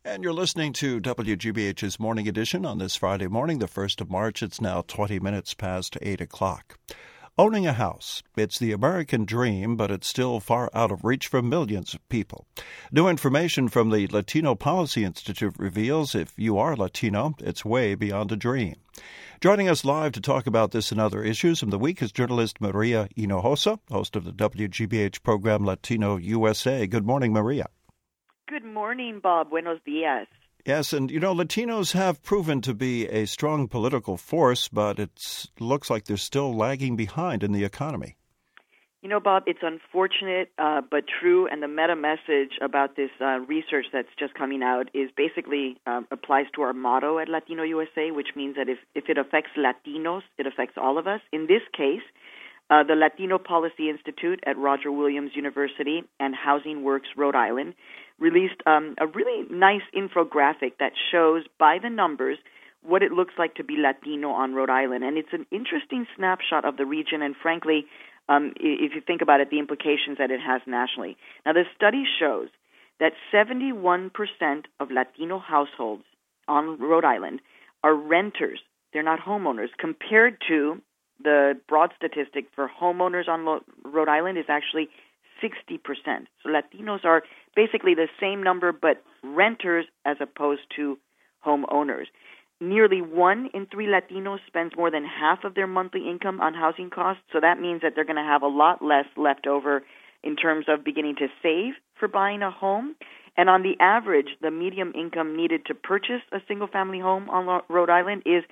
And you're listening to WGBH's Morning Edition on this Friday morning, the 1st of March. It's now 20 minutes past 8 o'clock. Owning a house. It's the American dream, but it's still far out of reach for millions of people. New information from the Latino Policy Institute reveals if you are Latino, it's way beyond a dream. Joining us live to talk about this and other issues from the week is journalist Maria Hinojosa, host of the WGBH program Latino USA. Good morning, Maria. Good morning, Bob. Buenos dias. Yes, and Latinos have proven to be a strong political force, but it looks like they're still lagging behind in the economy. Bob, it's unfortunate but true, and the meta message about this research that's just coming out is basically applies to our motto at Latino USA, which means that if it affects Latinos, it affects all of us. In this case, the Latino Policy Institute at Roger Williams University and Housing Works Rhode Island released a really nice infographic that shows by the numbers what it looks like to be Latino on Rhode Island. And it's an interesting snapshot of the region and, frankly, if you think about it, the implications that it has nationally. Now, the study shows that 71% of Latino households on Rhode Island are renters. They're not homeowners, compared to the broad statistic for homeowners on Rhode Island is actually 60%. So Latinos are basically the same number, but renters as opposed to homeowners. Nearly 1 in 3 Latinos spends more than half of their monthly income on housing costs, so that means that they're going to have a lot less left over in terms of beginning to save for buying a home. And on the average, the median income needed to purchase a single-family home on Rhode Island is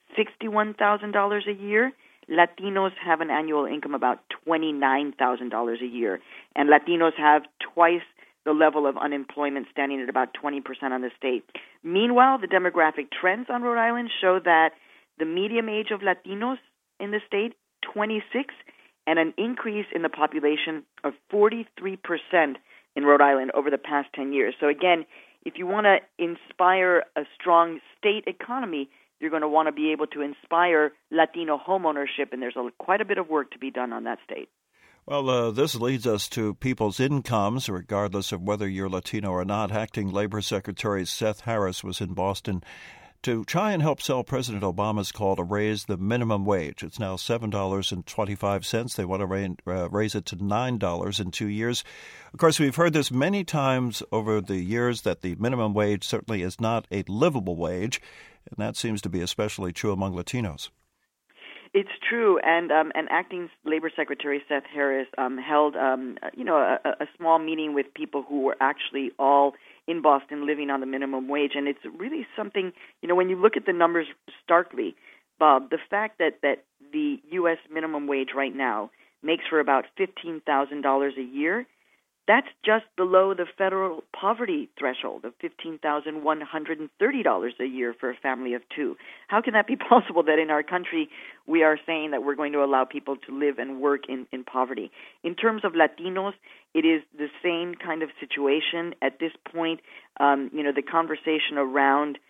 $61,000 a year. Latinos have an annual income about $29,000 a year, and Latinos have twice the level of unemployment, standing at about 20% on the state. Meanwhile, the demographic trends on Rhode Island show that the median age of Latinos in the state, 26, and an increase in the population of 43% in Rhode Island over the past 10 years. So again, if you want to inspire a strong state economy, you're going to want to be able to inspire Latino homeownership, and there's quite a bit of work to be done on that state. Well, this leads us to people's incomes, regardless of whether you're Latino or not. Acting Labor Secretary Seth Harris was in Boston to try and help sell President Obama's call to raise the minimum wage. It's now $7.25. They want to raise it to $9 in 2 years. Of course, we've heard this many times over the years that the minimum wage certainly is not a livable wage, and that seems to be especially true among Latinos. It's true, and Acting Labor Secretary Seth Harris held a small meeting with people who were actually all in Boston living on the minimum wage, and it's really something, when you look at the numbers starkly, Bob, the fact that the U.S. minimum wage right now makes for about $15,000 a year, that's just below the federal poverty threshold of $15,130 a year for a family of 2. How can that be possible that in our country we are saying that we're going to allow people to live and work in poverty? In terms of Latinos, it is the same kind of situation. At this point, the conversation around,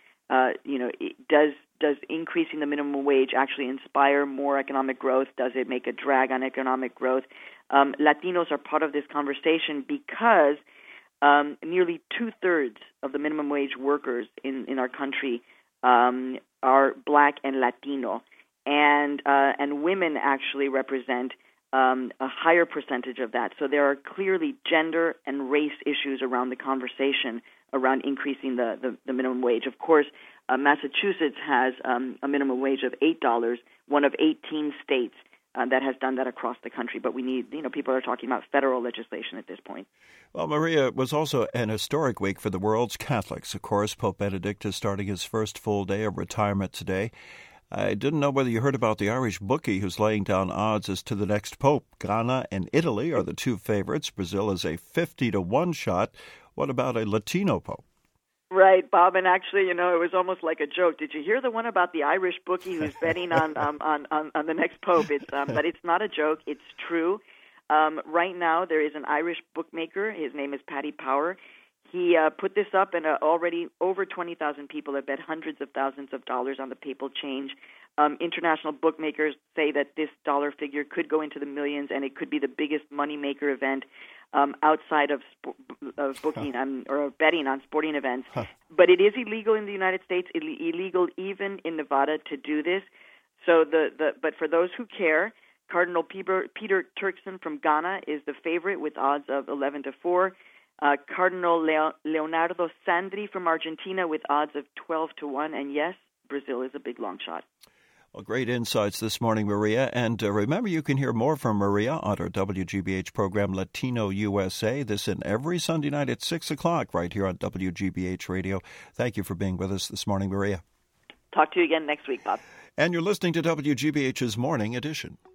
does increasing the minimum wage actually inspire more economic growth? Does it make a drag on economic growth? Latinos are part of this conversation because nearly 2/3 of the minimum wage workers in our country are Black and Latino, and women actually represent a higher percentage of that. So there are clearly gender and race issues around the conversation around increasing the minimum wage. Of course, Massachusetts has a minimum wage of $8, one of 18 states that has done that across the country. But we need, people are talking about federal legislation at this point. Well, Maria, it was also an historic week for the world's Catholics. Of course, Pope Benedict is starting his first full day of retirement today. I didn't know whether you heard about the Irish bookie who's laying down odds as to the next pope. Ghana and Italy are the two favorites. Brazil is a 50-1 shot. What about a Latino pope? Right, Bob, and actually, it was almost like a joke. Did you hear the one about the Irish bookie who's betting on the next pope? But it's not a joke. It's true. Right now, there is an Irish bookmaker. His name is Paddy Power. He put this up, and already over 20,000 people have bet hundreds of thousands of dollars on the papal change. International bookmakers say that this dollar figure could go into the millions, and it could be the biggest moneymaker event. outside of booking or betting on sporting events. But it is illegal in the United States, illegal even in Nevada to do this. So but for those who care, Cardinal Peter Turkson from Ghana is the favorite with odds of 11-4. Cardinal Leonardo Sandri from Argentina with odds of 12-1. And yes, Brazil is a big long shot. Well, great insights this morning, Maria. And remember, you can hear more from Maria on our WGBH program, Latino USA, this and every Sunday night at 6 o'clock right here on WGBH Radio. Thank you for being with us this morning, Maria. Talk to you again next week, Bob. And you're listening to WGBH's Morning Edition.